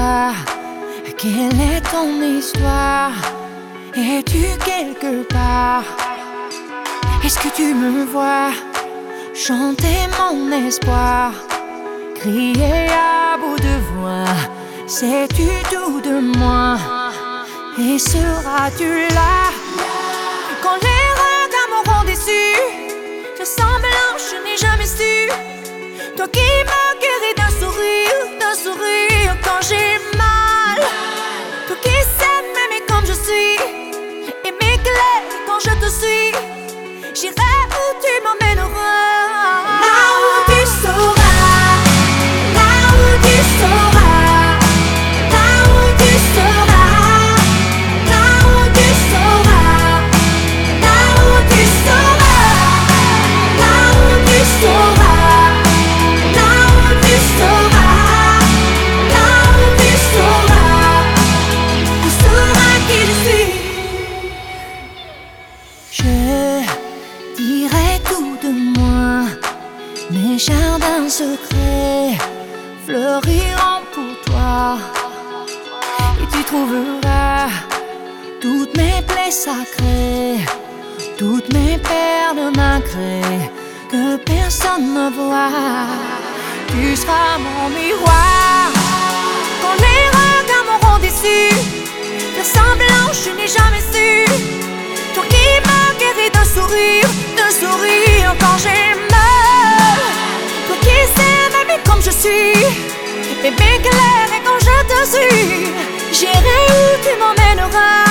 toi. Quelle est ton histoire? Es-tu quelque part? Est-ce que tu me vois chanter mon espoir, crier à bout de voix? Sais-tu tout de moi? Et seras-tu là quand les regards m'auront déçu? Je sens blanche, je n'ai jamais su. Toi qui m'as guéri d'un sourire quand j'ai mal. Toi qui sais m'aimer comme je suis et m'éclaire quand je te suis. J'irai où tu m'emmèneras. Là où tu sauras, là où tu sauras, là où tu sauras, là où tu sauras, là où tu sauras, là où tu sauras, là où tu sauras, là où tu sauras, tu sauras qui je suis. Je dirai tout de moi, mes jardins secrets fleuriront pour toi. Et tu trouveras toutes mes plaies sacrées, toutes mes perles nacrées que personne ne voit. Tu seras mon miroir quand les regards m'auront déçu. De semblant je n'ai jamais su. Toi qui m'as guéri d'un sourire quand j'ai mal. Toi qui sais m'aimer comme je suis et m'éclairer quand je te suis. J'irai où tu m'emmèneras.